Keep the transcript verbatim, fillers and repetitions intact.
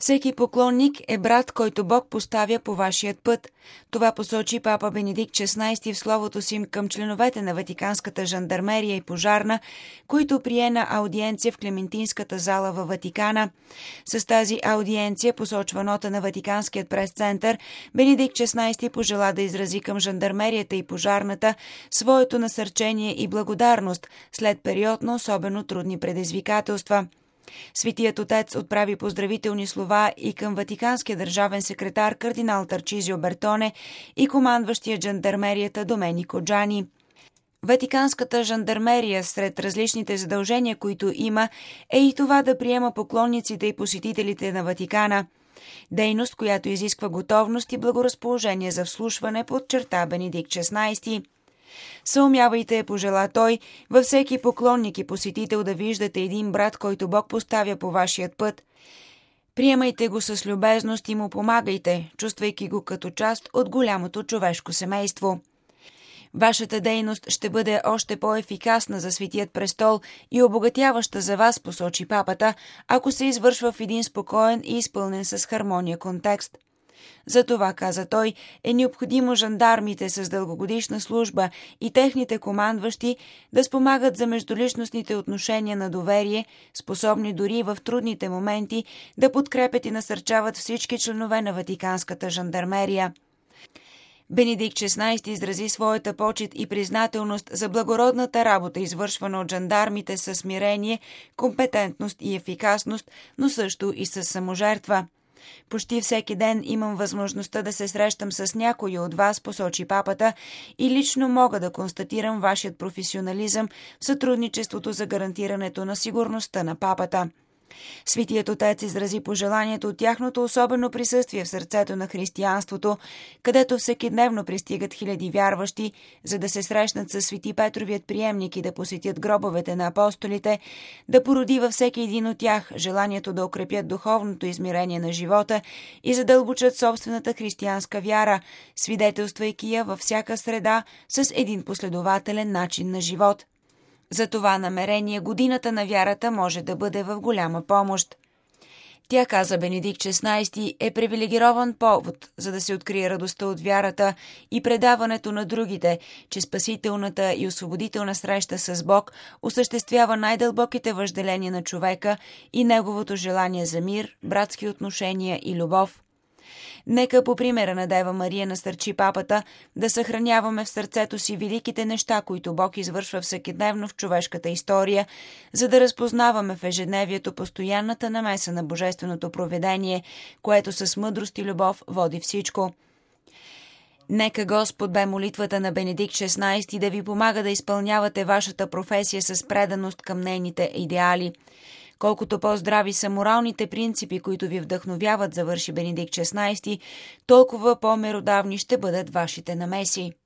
Всеки поклонник е брат, който Бог поставя по вашият път. Това посочи папа Бенедикт шестнайсти в словото си към членовете на Ватиканската жандармерия и пожарна, които прие на аудиенция в Клементинската зала във Ватикана. С тази аудиенция, посочва нота на Ватиканският прес-център, Бенедикт шестнайсти пожела да изрази към жандармерията и пожарната своето насърчение и благодарност след период на особено трудни предизвикателства. Светият отец отправи поздравителни слова и към ватиканския държавен секретар кардинал Тарчизио Бертоне и командващия жандармерията Доменико Джани. Ватиканската жандармерия сред различните задължения, които има, е и това да приема поклонниците и посетителите на Ватикана. Дейност, която изисква готовност и благоразположение за вслушване, подчерта Бенедикт шестнайсти. Съумявайте, пожела той, във всеки поклонник и посетител да виждате един брат, който Бог поставя по вашият път. Приемайте го с любезност и му помагайте, чувствайки го като част от голямото човешко семейство. Вашата дейност ще бъде още по-ефикасна за Светият престол и обогатяваща за вас, посочи папата, ако се извършва в един спокоен и изпълнен с хармония контекст. Затова, каза той, е необходимо жандармите с дългогодишна служба и техните командващи да спомагат за междуличностните отношения на доверие, способни дори в трудните моменти да подкрепят и насърчават всички членове на Ватиканската жандармерия. Бенедикт шестнайсти изрази своята почит и признателност за благородната работа, извършвана от жандармите със смирение, компетентност и ефикасност, но също и с саможертва. Почти всеки ден имам възможността да се срещам с някой от вас, посочи папата, и лично мога да констатирам вашият професионализъм в сътрудничеството за гарантирането на сигурността на папата. Светият отец изрази пожеланието от тяхното особено присъствие в сърцето на християнството, където всекидневно пристигат хиляди вярващи, за да се срещнат със Свети Петровият приемник и да посетят гробовете на апостолите, да породи във всеки един от тях желанието да укрепят духовното измерение на живота и задълбочат собствената християнска вяра, свидетелствайки я във всяка среда с един последователен начин на живот. За това намерение годината на вярата може да бъде в голяма помощ. Тя, каза Бенедикт шестнайсти, е привилегирован повод, за да се открие радостта от вярата и предаването на другите, че спасителната и освободителна среща с Бог осъществява най-дълбоките въжделения на човека и неговото желание за мир, братски отношения и любов. Нека по примера на Дева Мария насърчи папата да съхраняваме в сърцето си великите неща, които Бог извършва всекидневно в човешката история, за да разпознаваме в ежедневието постоянната намеса на божественото провидение, което с мъдрост и любов води всичко. Нека Господ бе молитвата на Бенедикт шестнайсти да ви помага да изпълнявате вашата професия с преданост към нейните идеали. Колкото по-здрави са моралните принципи, които ви вдъхновяват, завърши Бенедикт шестнайсти, толкова по-меродавни ще бъдат вашите намеси.